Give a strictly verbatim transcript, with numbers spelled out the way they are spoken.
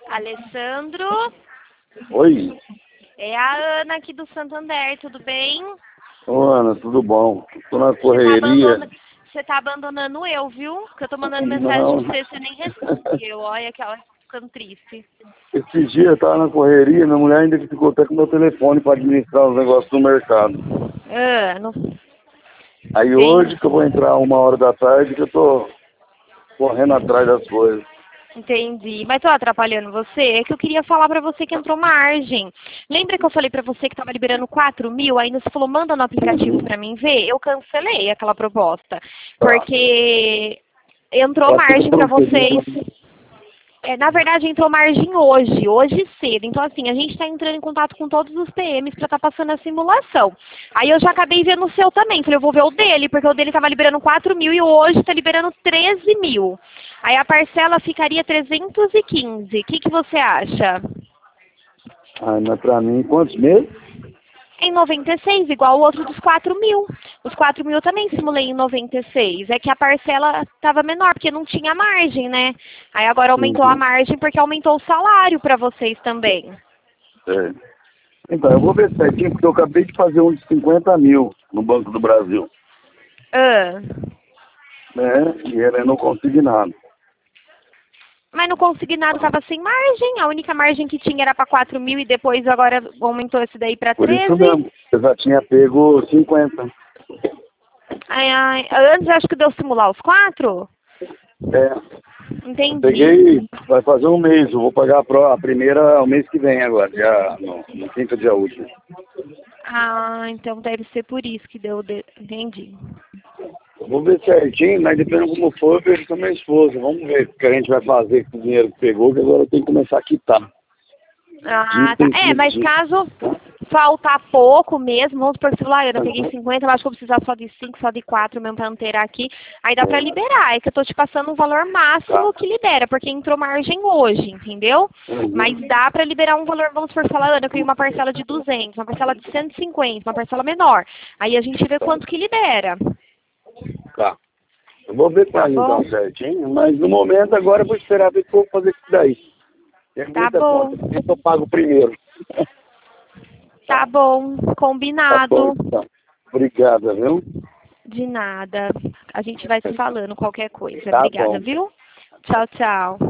Alessandro, Oi. é a Ana aqui do Santander, tudo bem? Ô, Ana, tudo bom? Tô na Você tá, correria. abandona... você tá abandonando eu, viu? Porque eu tô mandando mensagem Não. pra você, você nem respondeu. Olha que ela tá ficando triste. Esses dias eu tava na correria, minha mulher ainda ficou até com meu telefone para administrar os negócios do mercado. Ah, não... Aí hoje que eu vou entrar uma hora da tarde que eu tô correndo atrás das coisas. Entendi. Mas tô atrapalhando você? É que eu queria falar pra você que entrou margem. Lembra que eu falei pra você que tava liberando quatro mil? Ainda você falou, manda no aplicativo Uhum. pra mim ver? Eu cancelei aquela proposta. Tá. Porque entrou Pode ser que margem eu pra não vocês. peguei. É, na verdade, entrou margem hoje, hoje cedo. Então, assim, a gente está entrando em contato com todos os P Ms para estar passando a simulação. Aí eu já acabei vendo o seu também. Falei, eu vou ver o dele, porque o dele estava liberando quatro mil e hoje está liberando treze mil. Aí a parcela ficaria trezentos e quinze. O que, que você acha? Ah, mas pra mim, quantos meses? Em noventa e seis, igual o outro dos quatro mil. Os quatro mil eu também simulei em noventa e seis. É que a parcela estava menor, porque não tinha margem, né? Aí agora aumentou a Uhum. margem porque aumentou o salário para vocês também. É. Então, eu vou ver certinho, porque eu acabei de fazer um de cinquenta mil no Banco do Brasil, Ah, né? E ele não consegui nada. mas no consignado estava sem margem. A única margem que tinha era para quatro mil e depois agora aumentou esse daí para Por isso treze. mesmo, eu já tinha pego cinquenta. Ai, ai, antes acho que deu simular os quatro. É, eu Entendi. peguei, vai fazer um mês, eu vou pagar a, pro- a primeira o mês que vem agora, dia, no, no quinto dia útil. Ah, então deve ser por isso que deu. De... Entendi. Eu vou ver certinho, mas dependendo como for, eu vejo com a minha esposa. Vamos ver o que a gente vai fazer com o dinheiro que pegou, que agora eu tenho que começar a quitar. Ah, Dia tá. tem É, mas dia. caso faltar pouco mesmo, vamos supor que você falou, ah, eu peguei cinquenta, eu acho que eu vou precisar só de cinco, só de quatro mesmo pra inteirar aqui. Aí dá pra liberar, é que eu tô te passando um valor Tá. máximo que libera, porque entrou margem hoje, entendeu? Mas Uhum. dá pra liberar um valor, vamos supor, falar, Ana, eu queria uma parcela de duzentos, uma parcela de cento e cinquenta, uma parcela menor. Aí a gente vê quanto que libera. Tá. Eu vou ver com Tá ela bom? então certinho, mas no momento agora eu vou esperar ver o que eu vou fazer com isso daí. Tem Tá muita bom. conta, eu pago primeiro. Tá bom. Tá bom, Combinado. então. Obrigada, viu? De nada. A gente vai se falando qualquer coisa. Tá Obrigada, bom. viu? Tchau, tchau.